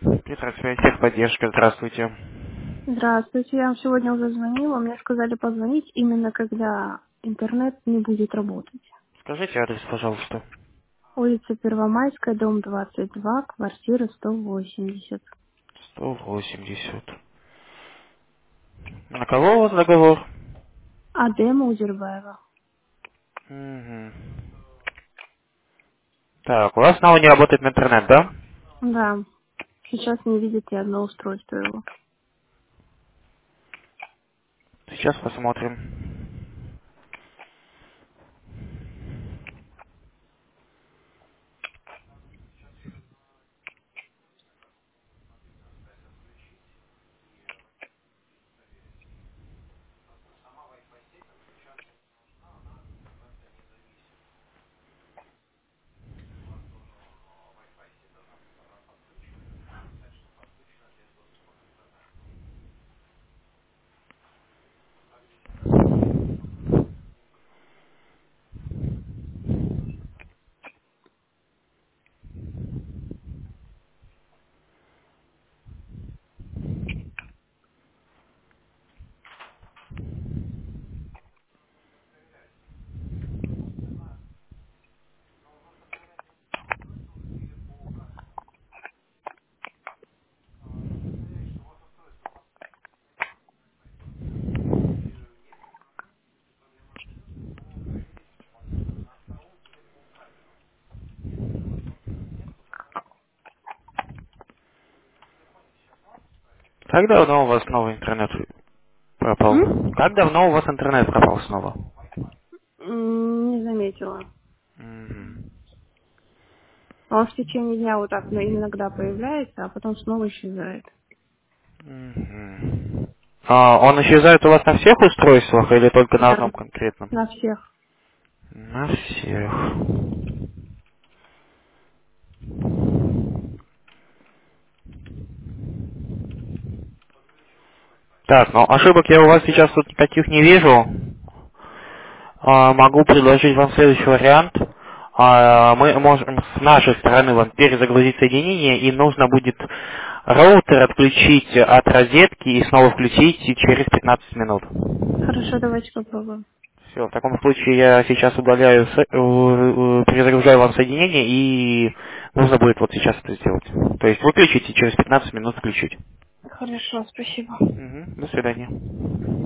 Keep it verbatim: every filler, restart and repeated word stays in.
Петросвязь, техподдержка, здравствуйте. Здравствуйте, я вам сегодня уже звонила. Мне сказали позвонить именно когда интернет не будет работать. Скажите адрес, пожалуйста. Улица Первомайская, дом двадцать два, квартира сто восемьдесят. сто восемьдесят. На кого у вас договор? Адема Узербаева. Мгм. Так, у вас снова не работает интернет, да? Да, сейчас не видит ни одно устройство его. Сейчас посмотрим. Как давно у вас новый интернет пропал? М? Как давно у вас интернет пропал снова? М, Не заметила. Мгм. Он в течение дня вот так ну, иногда появляется, а потом снова исчезает. Мгм. А, он исчезает у вас на всех устройствах или только на Да, одном конкретном? на всех. На всех. Так, ну ошибок я у вас сейчас тут никаких не вижу. А, могу предложить вам следующий вариант. А, мы можем с нашей стороны вам перезагрузить соединение, и нужно будет роутер отключить от розетки и снова включить через пятнадцать минут. Хорошо, давайте попробуем. Все, в таком случае я сейчас удаляю, с- э, э, перезагружаю вам соединение, и нужно будет вот сейчас это сделать. То есть выключить и через пятнадцать минут включить. Хорошо, спасибо. Мгм, до свидания.